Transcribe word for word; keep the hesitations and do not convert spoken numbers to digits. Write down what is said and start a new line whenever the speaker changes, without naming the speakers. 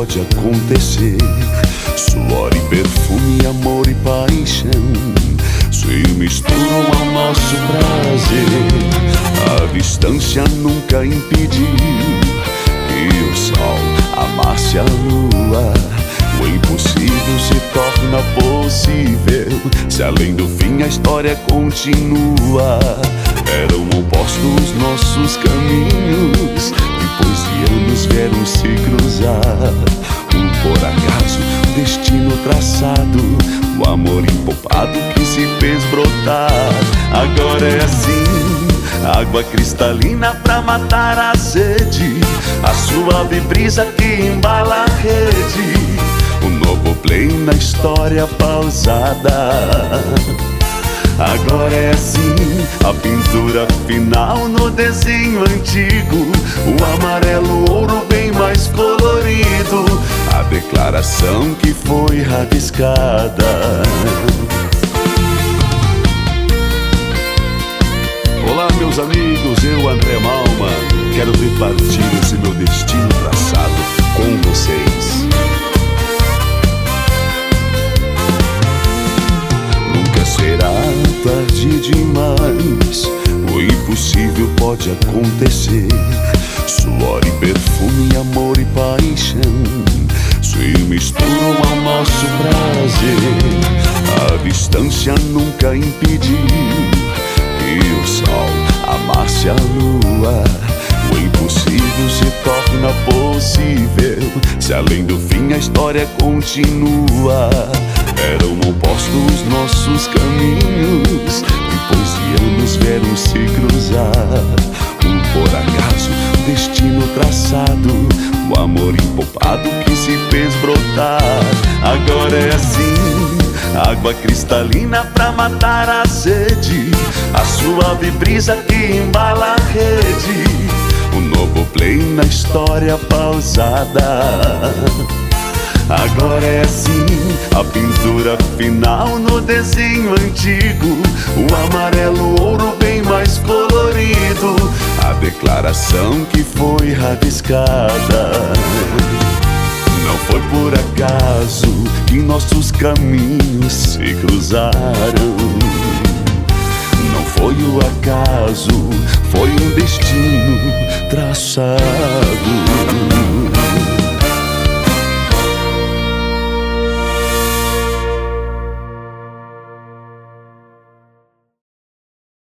pode acontecer. Suor e perfume, amor e paixão se misturam ao nosso prazer. A distância nunca impediu que o sol amasse a lua. O impossível se torna possível se além do fim a história continua. Eram opostos nossos caminhos, depois de anos vieram se cruzar. Um por acaso, destino traçado, o amor empolpado que se fez brotar. Agora é assim, água cristalina pra matar a sede, a suave brisa que embala a rede. Um novo play na história pausada. Agora é assim, a pintura final no desenho antigo, o amarelo ouro bem mais colorido, a declaração que foi rabiscada. Olá meus amigos, eu André Malma, quero repartir esse meu destino traçado com vocês. Nunca será tarde demais, o impossível pode acontecer. Suor e perfume, amor e paixão se misturam ao nosso prazer. A distância nunca impediu que o sol amasse a lua. O impossível se torna possível se além do fim a história continua. Eram opostos nossos caminhos, depois de anos vieram se cruzar. Um por acaso, destino traçado, o amor empolpado que se fez brotar. Agora é assim, água cristalina pra matar a sede, a suave brisa que embala a rede. Um novo play na história pausada. Agora é assim, a pintura final no desenho antigo, o amarelo ouro bem mais colorido, a declaração que foi rabiscada. Não foi por acaso que nossos caminhos se cruzaram. Não foi o acaso, foi um destino traçado.